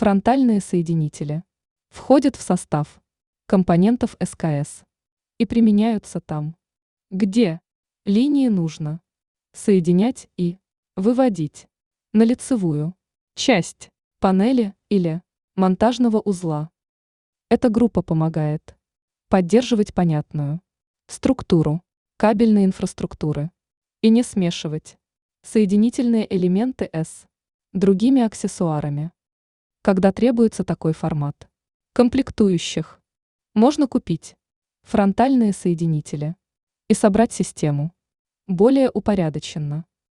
Фронтальные соединители входят в состав компонентов СКС и применяются там, где линии нужно соединять и выводить на лицевую часть панели или монтажного узла. Эта группа помогает поддерживать понятную структуру кабельной инфраструктуры и не смешивать соединительные элементы с другими аксессуарами. Когда требуется такой формат комплектующих, можно купить фронтальные соединители и собрать систему более упорядоченно.